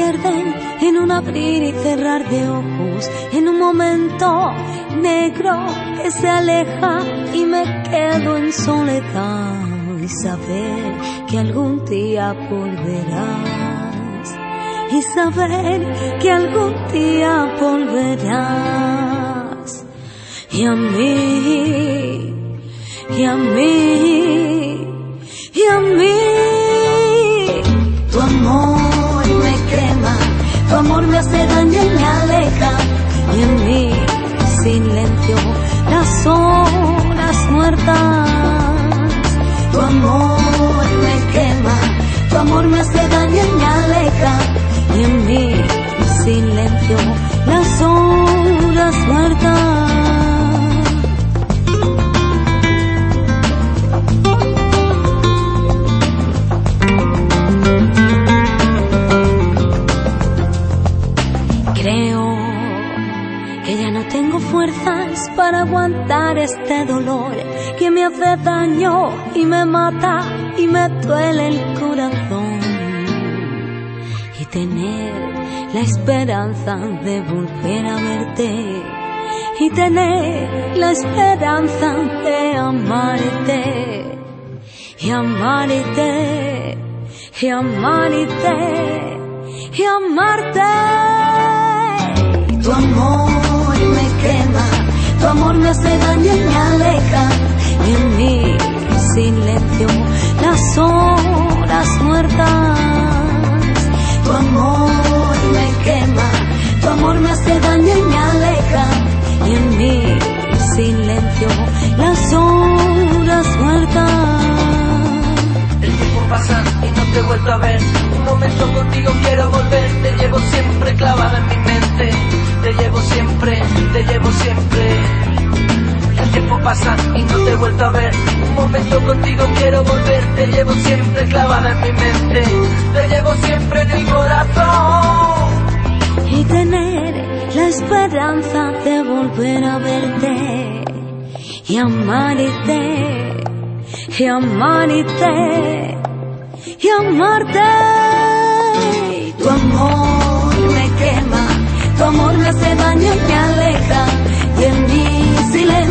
pierden en un abrir y cerrar de ojos, en un momento negro que se aleja y me quedo en soledad y saber que algún día volverás, y saber que algún día volverás. Y a mí, y a mí, y a mí, tu amor me quema, tu amor me hace daño y me aleja, y en mi silencio las horas muertas. Tu amor me quema, tu amor me hace daño y me aleja, y en mi silencio las horas muertas. Creo que ya no tengo fuerzas para aguantar este dolor que me hace daño y me mata y me duele el corazón. Y tener la esperanza de volver a verte, y tener la esperanza de amarte, y amarte, y amarte, y amarte. Tu amor me quema, tu amor me hace daño y me aleja, y en mi silencio las horas muertas. Tu amor me quema, tu amor me hace daño y me aleja, y en mi silencio las horas muertas. El tiempo pasa y no te he vuelto a ver. Un momento contigo quiero volver. Te llevo siempre clavada en mi mente. Te llevo siempre, te llevo siempre. El tiempo pasa y no te he vuelto a ver. Un momento contigo quiero volver. Te llevo siempre clavada en mi mente. Te llevo siempre en el corazón. Y tener la esperanza de volver a verte, y amarte, y amarte, y amarte. Tu amor me quema, tu amor me hace daño y me aleja, y en mi silencio